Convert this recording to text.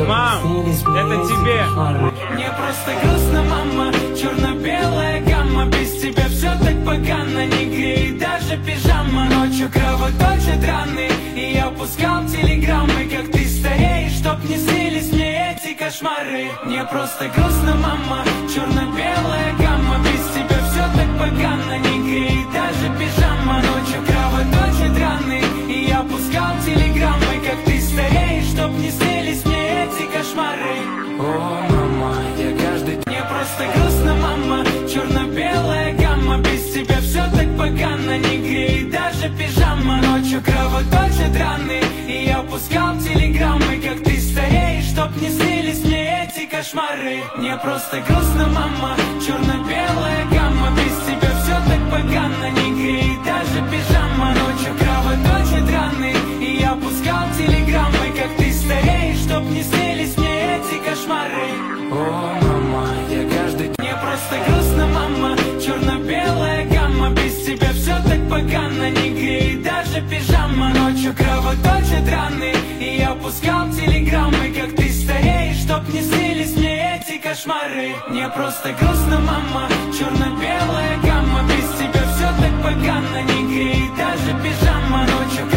Мам, это тебе. Мне просто грустно, мама, черно-белая гамма. Без тебя все так погано, не греет даже пижама. Ночью кровоточат раны, и я пускал телеграммы, как ты стареешь, чтоб не снились мне эти кошмары. Мне просто грустно, мама, черно-белая гамма. Без тебя все так погано, не греет даже пижама. Ночью кровоточат раны, и я пускал телеграммы, как ты стареешь, чтоб не снились мне эти кошмары. О, мама, я каждый... Мне просто грустно, мама, черно-белая гамма. Без тебя все так погано, не греет даже пижама. Ночью кровоточат раны, и я пускал телеграммы, как ты стареешь, чтоб не снились мне эти кошмары. Мне просто грустно, мама, черно-белая гамма. Без тебя все так погано, не греет даже пижама. Ночью кровоточат раны, и я пускал телеграммы, как ты стареешь, чтоб не снились мне эти кошмары. О, мама, я каждый... Мне просто грустно, мама, черно-белая гамма. Без тебя все так погано, не греет даже пижама. Ночью кровоточат раны, и я пускал телеграммы, как ты стареешь, чтоб не снились мне эти кошмары. Мне просто грустно, мама, черно-белая гамма. Без тебя все так погано, не греет даже пижама. Ночью